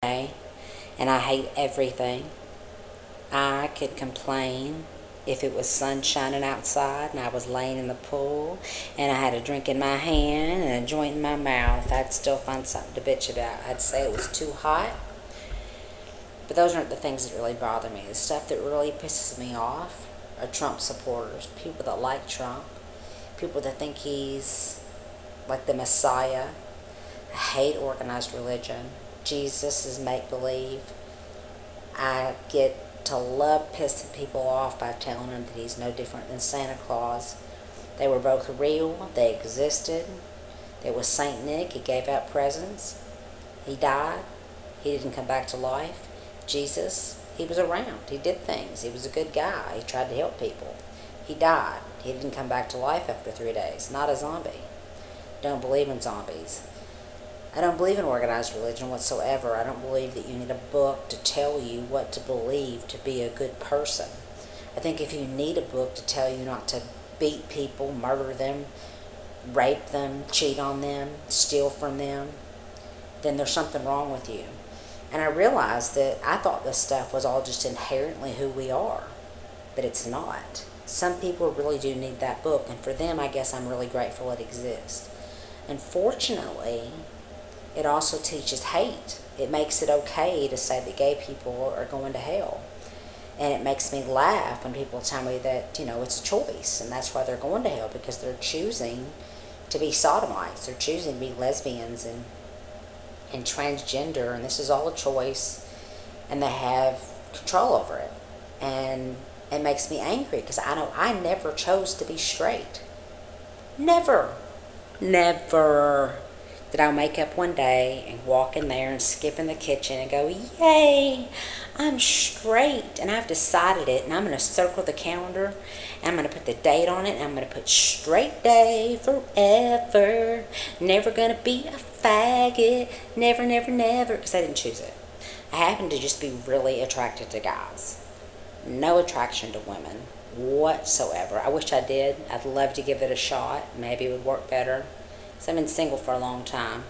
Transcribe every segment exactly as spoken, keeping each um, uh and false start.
and I hate everything. I could complain if it was sun shining outside and I was laying in the pool and I had a drink in my hand and a joint in my mouth. I'd still find something to bitch about. I'd say it was too hot. But those aren't the things that really bother me. The stuff that really pisses me off are Trump supporters, people that like Trump, people that think he's like the Messiah. I hate organized religion. Jesus is make-believe. I get to love pissing people off by telling them that he's no different than Santa Claus. They were both real. They existed. There was Saint Nick. He gave out presents. He died. He didn't come back to life. Jesus, he was around. He did things. He was a good guy. He tried to help people. He died. He didn't come back to life after three days. Not a zombie. Don't believe in zombies. I don't believe in organized religion whatsoever. I don't believe that you need a book to tell you what to believe to be a good person. I think if you need a book to tell you not to beat people, murder them, rape them, cheat on them, steal from them, then there's something wrong with you. And I realized that I thought this stuff was all just inherently who we are, but it's not. Some people really do need that book, and for them, I guess I'm really grateful it exists. Unfortunately, it also teaches hate. It makes it okay to say that gay people are going to hell. And it makes me laugh when people tell me that, you know, it's a choice, and that's why they're going to hell, because they're choosing to be sodomites. They're choosing to be lesbians and and transgender, and this is all a choice, and they have control over it. And it makes me angry, because I know I never chose to be straight. Never. Never did I wake up one day and walk in there and skip in the kitchen and go, yay, I'm straight, and I've decided it, and I'm going to circle the calendar, and I'm going to put the date on it, and I'm going to put straight day forever, never going to be a faggot, never, never, never, because I didn't choose it. I happen to just be really attracted to guys. No attraction to women whatsoever. I wish I did. I'd love to give it a shot. Maybe it would work better. So I've been single for a long time.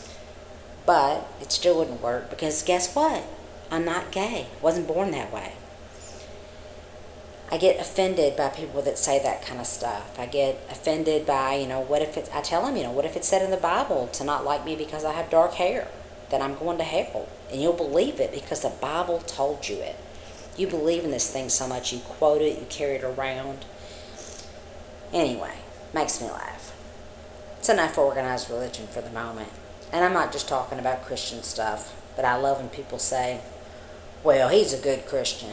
But it still wouldn't work, because guess what? I'm not gay. Wasn't born that way. I get offended by people that say that kind of stuff. I get offended by, you know, what if it's, I tell them, you know, what if it said in the Bible to not like me because I have dark hair? Then I'm going to hell. And you'll believe it because the Bible told you it. You believe in this thing so much, you quote it, you carry it around. Anyway, makes me laugh. It's enough for organized religion for the moment. And I'm not just talking about Christian stuff, but I love when people say, well, he's a good Christian.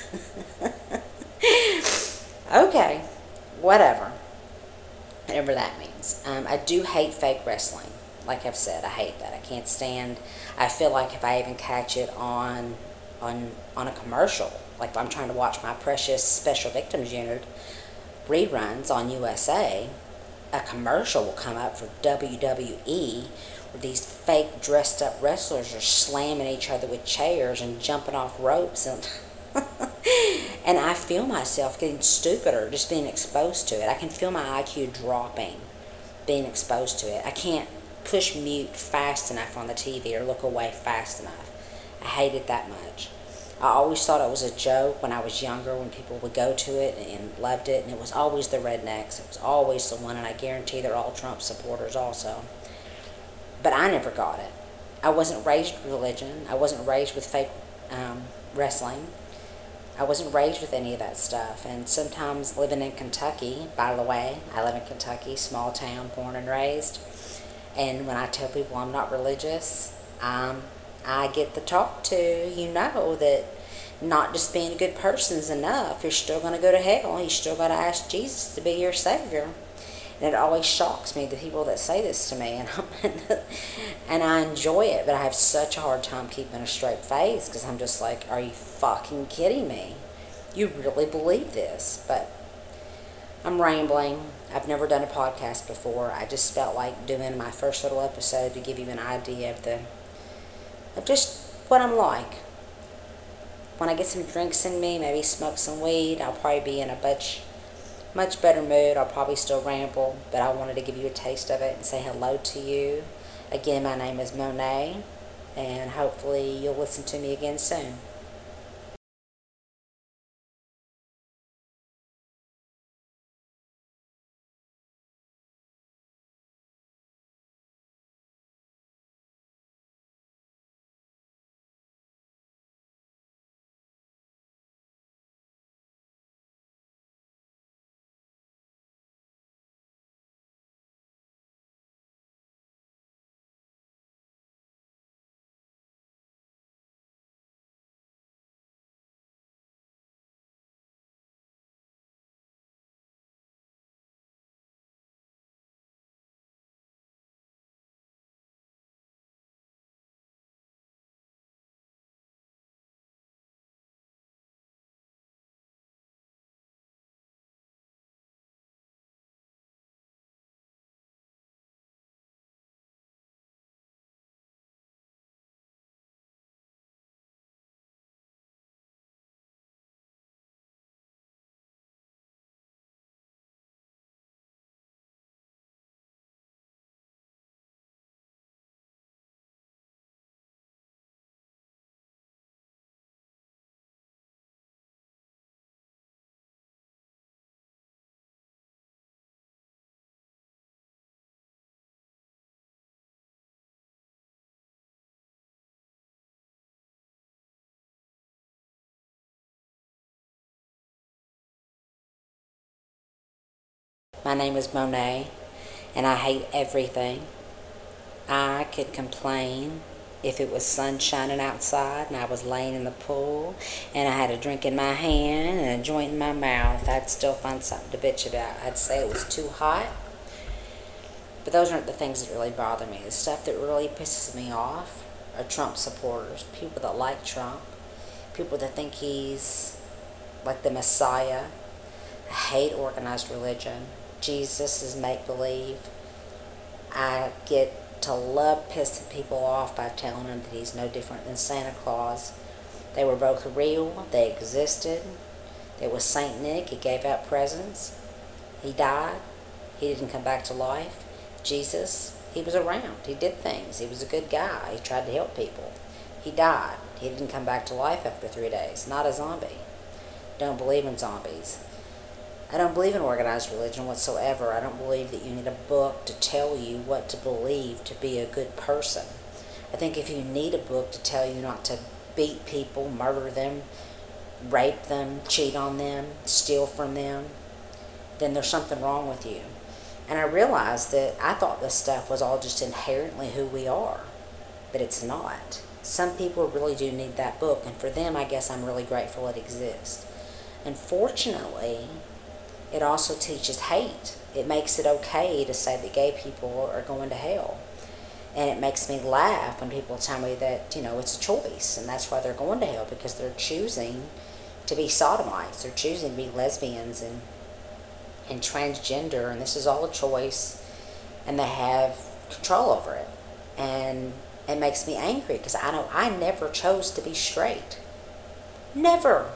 Okay, whatever. Whatever that means. Um, I do hate fake wrestling. Like I've said, I hate that. I can't stand. I feel like if I even catch it on on on a commercial, like if I'm trying to watch my precious Special Victims Unit reruns on U S A, a commercial will come up for W W E where these fake dressed up wrestlers are slamming each other with chairs and jumping off ropes, and and I feel myself getting stupider just being exposed to it. I can feel my I Q dropping being exposed to it. I can't push mute fast enough on the T V or look away fast enough. I hate it that much. I always thought it was a joke when I was younger, when people would go to it and loved it, and it was always the rednecks. It was always the one, and I guarantee they're all Trump supporters also. But I never got it. I wasn't raised with religion. I wasn't raised with fake um, wrestling. I wasn't raised with any of that stuff. And sometimes living in Kentucky, by the way, I live in Kentucky, small town, born and raised. And when I tell people I'm not religious, um, I get the talk to, you know, that not just being a good person is enough. You're still going to go to hell. You still got to ask Jesus to be your Savior. And it always shocks me, the people that say this to me, and, and I enjoy it, but I have such a hard time keeping a straight face, because I'm just like, are you fucking kidding me? You really believe this? But I'm rambling. I've never done a podcast before. I just felt like doing my first little episode to give you an idea of the of just what I'm like. When I get some drinks in me, maybe smoke some weed, I'll probably be in a much, much better mood. I'll probably still ramble, but I wanted to give you a taste of it and say hello to you. Again, my name is Monet, and hopefully you'll listen to me again soon. My name is Monet, and I hate everything. I could complain if it was sun shining outside and I was laying in the pool and I had a drink in my hand and a joint in my mouth. I'd still find something to bitch about. I'd say it was too hot. But those aren't the things that really bother me. The stuff that really pisses me off are Trump supporters, people that like Trump, people that think he's like the Messiah. I hate organized religion. Jesus is make-believe. I get to love pissing people off by telling them that he's no different than Santa Claus. They were both real. They existed. There was Saint Nick. He gave out presents. He died. He didn't come back to life. Jesus, he was around. He did things. He was a good guy. He tried to help people. He died. He didn't come back to life after three days. Not a zombie. Don't believe in zombies. I don't believe in organized religion whatsoever. I don't believe that you need a book to tell you what to believe to be a good person. I think if you need a book to tell you not to beat people, murder them, rape them, cheat on them, steal from them, then there's something wrong with you. And I realized that I thought this stuff was all just inherently who we are, but it's not. Some people really do need that book, and for them, I guess I'm really grateful it exists. Unfortunately, it also teaches hate. It makes it okay to say that gay people are going to hell. And it makes me laugh when people tell me that, you know, it's a choice, and that's why they're going to hell, because they're choosing to be sodomites. They're choosing to be lesbians and and transgender, and this is all a choice, and they have control over it. And it makes me angry, because I know I never chose to be straight. Never.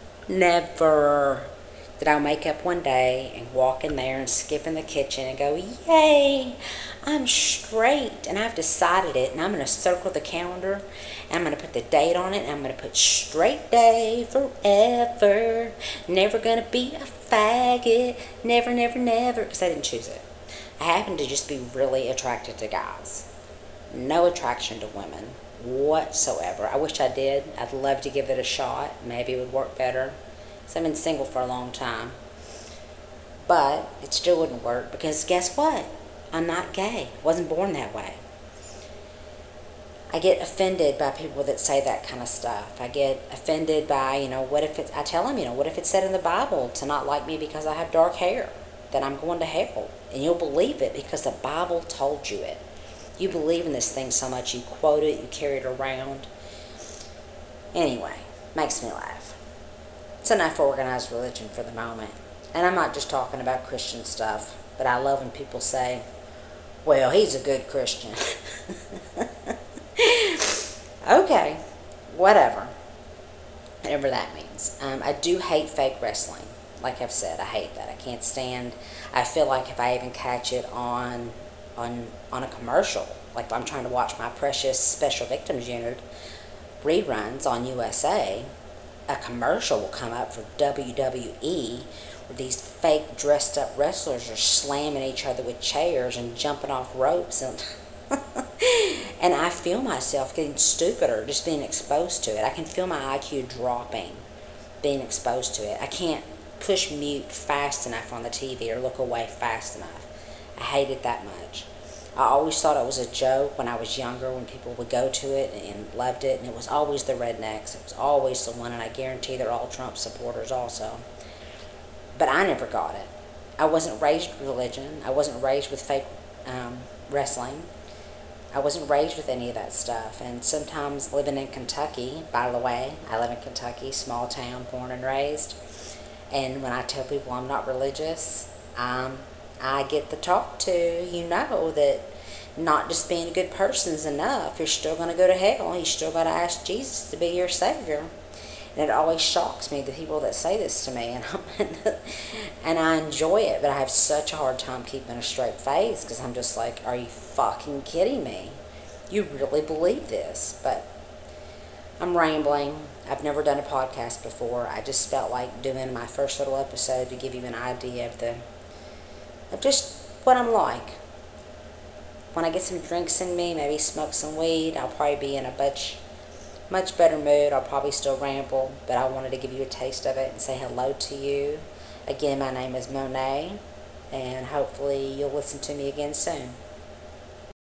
Never did I wake up one day and walk in there and skip in the kitchen and go, yay, I'm straight, and I've decided it, and I'm going to circle the calendar, and I'm going to put the date on it, and I'm going to put straight day forever, never going to be a faggot, never, never, never, because I didn't choose it. I happen to just be really attracted to guys. No attraction to women whatsoever. I wish I did. I'd love to give it a shot. Maybe it would work better. So I've been single for a long time. But it still wouldn't work, because guess what? I'm not gay. Wasn't born that way. I get offended by people that say that kind of stuff. I get offended by, you know, what if it's, I tell them, you know, what if it said in the Bible to not like me because I have dark hair? That I'm going to hell. And you'll believe it because the Bible told you it. You believe in this thing so much, you quote it, you carry it around. Anyway, makes me laugh. It's enough for organized religion for the moment. And I'm not just talking about Christian stuff, but I love when people say, well, he's a good Christian. Okay, whatever. Whatever that means. Um, I do hate fake wrestling. Like I've said, I hate that. I can't stand. I feel like if I even catch it on on on a commercial, like I'm trying to watch my precious Special Victims Unit reruns on U S A, a commercial will come up for W W E where these fake dressed up wrestlers are slamming each other with chairs and jumping off ropes, and and I feel myself getting stupider just being exposed to it. I can feel my I Q dropping being exposed to it. I can't push mute fast enough on the T V or look away fast enough. I hate it that much. I always thought it was a joke when I was younger, when people would go to it and loved it, and it was always the rednecks. It was always the one, and I guarantee they're all Trump supporters also. But I never got it. I wasn't raised with religion. I wasn't raised with fake um, wrestling. I wasn't raised with any of that stuff. And sometimes living in Kentucky, by the way, I live in Kentucky, small town, born and raised. And when I tell people I'm not religious, um, I get the talk to, you know, that not just being a good person is enough. You're still going to go to hell. You still got to ask Jesus to be your Savior. And it always shocks me, the people that say this to me. And, and I enjoy it, but I have such a hard time keeping a straight face because I'm just like, are you fucking kidding me? You really believe this? But I'm rambling. I've never done a podcast before. I just felt like doing my first little episode to give you an idea of the of just what I'm like. When I get some drinks in me, maybe smoke some weed, I'll probably be in a much, much better mood. I'll probably still ramble, but I wanted to give you a taste of it and say hello to you. Again, my name is Monet, and hopefully you'll listen to me again soon.